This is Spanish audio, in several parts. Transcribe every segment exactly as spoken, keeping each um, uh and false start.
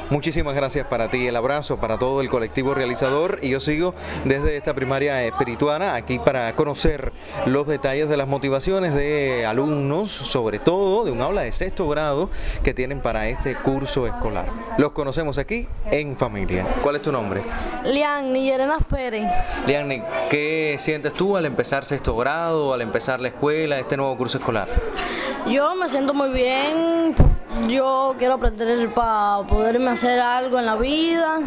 Muchísimas gracias para ti, el abrazo para todo el colectivo realizador, y yo sigo desde esta primaria espirituana aquí para conocer los detalles de las motivaciones de alumnos, sobre todo de un aula de sexto grado que tienen para este curso escolar. Los conocemos aquí en familia. ¿Cuál es tu nombre? Lianni Yerenas Pérez. Lianni, ¿qué sientes tú al empezar sexto grado, al empezar la escuela, este nuevo curso escolar? Yo me siento muy bien. Yo quiero aprender para poderme hacer algo en la vida.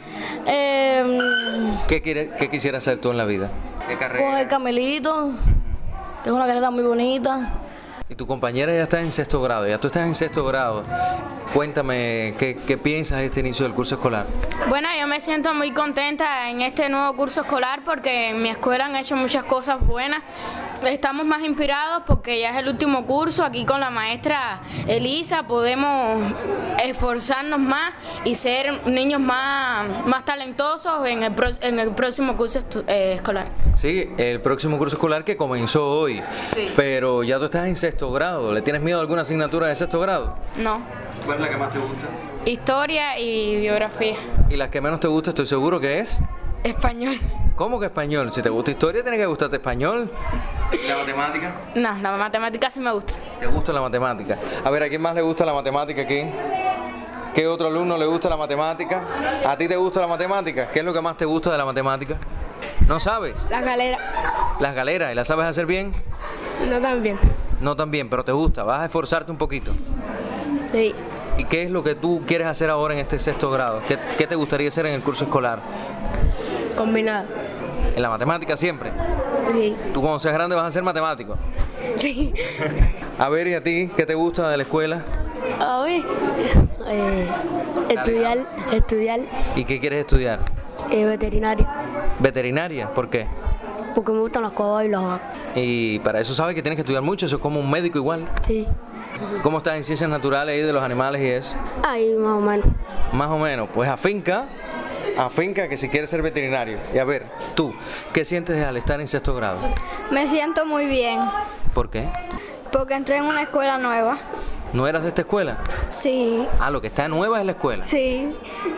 Eh, ¿Qué, quiere, ¿Qué quisieras hacer tú en la vida? ¿Qué carrera? Coger camelito, que es una carrera muy bonita. Y tu compañera ya está en sexto grado, ya tú estás en sexto grado. Cuéntame, ¿qué, qué piensas de este inicio del curso escolar? Bueno, yo me siento muy contenta en este nuevo curso escolar porque en mi escuela han hecho muchas cosas buenas. Estamos más inspirados porque ya es el último curso. Aquí con la maestra Elisa podemos esforzarnos más y ser niños más, más talentosos en el, pro, en el próximo curso eh, escolar. Sí, el próximo curso escolar que comenzó hoy. Sí. Pero ya tú estás en sexto grado. ¿Le tienes miedo a alguna asignatura de sexto grado? No. ¿Cuál es la que más te gusta? Historia y biografía. ¿Y la que menos te gusta, estoy seguro que es? Español. ¿Cómo que español? Si te gusta historia, tiene que gustarte español. ¿La matemática? No, la matemática sí me gusta. ¿Te gusta la matemática? A ver, ¿a quién más le gusta la matemática aquí? ¿Qué otro alumno le gusta la matemática? ¿A ti te gusta la matemática? ¿Qué es lo que más te gusta de la matemática? ¿No sabes? La galera. Las galeras, ¿y las sabes hacer bien? No tan bien. No tan bien, pero te gusta, vas a esforzarte un poquito. Sí. ¿Y qué es lo que tú quieres hacer ahora en este sexto grado? ¿Qué, qué te gustaría hacer en el curso escolar? Combinado. ¿En la matemática siempre? Sí. ¿Tú cuando seas grande vas a ser matemático? Sí. A ver, ¿y a ti qué te gusta de la escuela? A ver, eh, estudiar, estudiar ¿Y qué quieres estudiar? eh, veterinaria, ¿Veterinaria? ¿Por qué? porque me gustan las cosas y las vacas. Y para eso sabes que tienes que estudiar mucho, eso es como un médico igual. Sí. ¿Cómo estás en ciencias naturales y de los animales y eso? Ahí más o menos. Más o menos, pues afinca, afinca que si quieres ser veterinario. Y a ver, tú, ¿qué sientes al estar en sexto grado? Me siento muy bien, ¿Por qué? porque entré en una escuela nueva. ¿No eras de esta escuela? Sí, Ah, lo que está nueva es la escuela. sí.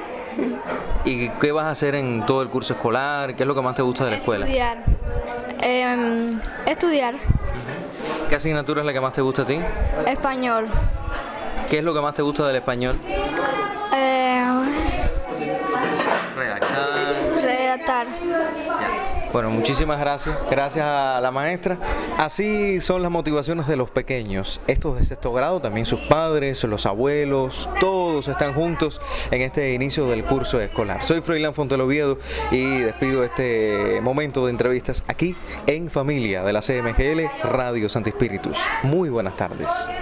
¿Y qué vas a hacer en todo el curso escolar? ¿Qué es lo que más te gusta de la escuela? Estudiar. Em, estudiar ¿Qué asignatura es la que más te gusta a ti? español. ¿Qué es lo que más te gusta del español? Eh, Redactar. redactar. Bueno, muchísimas gracias. Gracias a la maestra. Así son las motivaciones de los pequeños. Estos de sexto grado, también sus padres, los abuelos, todos están juntos en este inicio del curso escolar. Soy Froilán Fonteloviedo y despido este momento de entrevistas aquí en familia de la C M G L Radio Santi Espíritus. Muy buenas tardes.